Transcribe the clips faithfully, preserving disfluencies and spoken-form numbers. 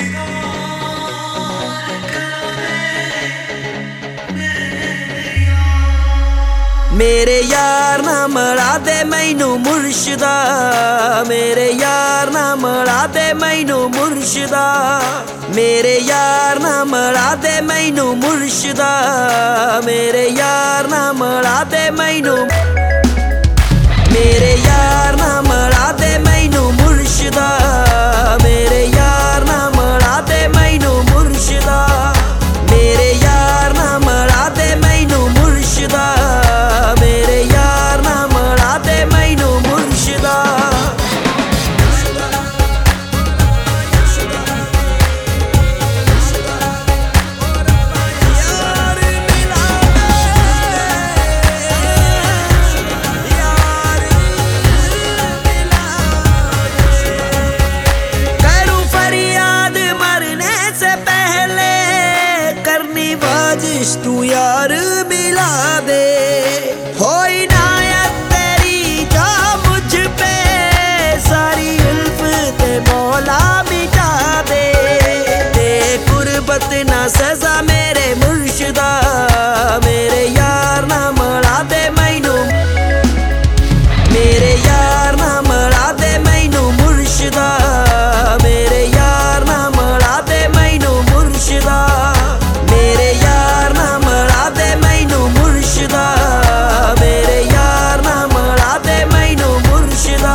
मेरे यार ना मिला दे मैनू मुर्शिदा, मेरे यार ना मिला दे मैनू मुर्शिदा, मेरे यार ना मिला दे मैनू मुर्शिदा, मेरे यार ना मिला दे मैनू, मेरे यार ना मिला दे मैनू मुर्शिदा, मेरे यार ना मिला दे मैनू मुर्शिदा, मेरे यार ना मिला दे मैनू मुर्शिदा, मेरे यार ना मिला दे मैनू मुर्शिदा। करूं फरियाद मरने से पहले, करनी बाजिश तू यार मिला दे, हो इनायत तेरी जा मुझ पे, सारी उल्फत मौला मिटा दे, दे गुर्बत ना सजा मेरे मुर्शिदा, मेरे यार ना मिला दे मैनू, मेरे यार ना मिला दे मैनू मुर्शिदा, मेरे यार ना मिला दे मैनू मुर्शिदा, मेरे यार ना मिला दे मैनू मुर्शिदा, मेरे यार ना मिला दे मैनू मुर्शिदा।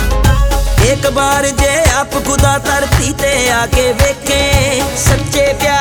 एक बार जे आप खुदा धरती ते आके वेखे, सच्चे प्यार